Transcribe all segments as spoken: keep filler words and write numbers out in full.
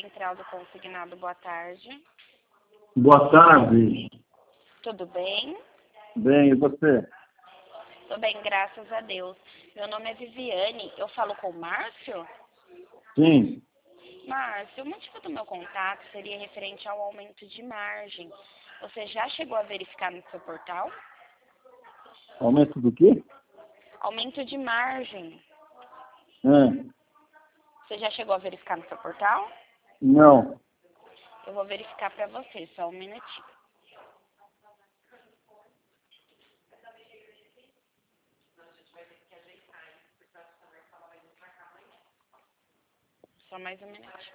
Central do Consignado, boa tarde. Boa tarde. Tudo bem? Bem, e você? Tudo bem, graças a Deus. Meu nome é Viviane, eu falo com o Márcio? Sim. Márcio, o motivo do meu contato seria referente ao aumento de margem. Você já chegou a verificar no seu portal? Aumento do quê? Aumento de margem. Ah, Você já chegou a verificar no seu portal? não. Eu vou verificar para você, só um minutinho. Só mais um minutinho.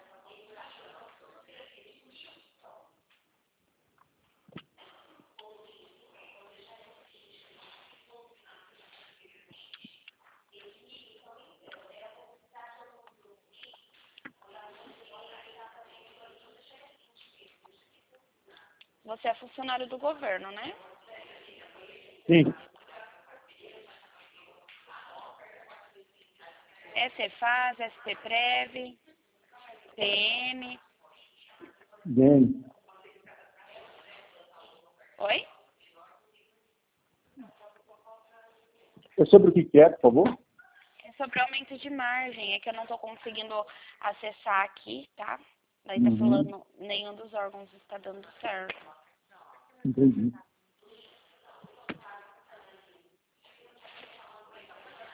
Você é funcionário do governo, né? Sim. É Cefaz, S T Prev, P M. Bem. Oi? É sobre o que que é, por favor? É sobre aumento de margem. É que eu não estou conseguindo acessar aqui, tá? Daí tá Uhum. falando, nenhum dos órgãos está dando certo. Entendi.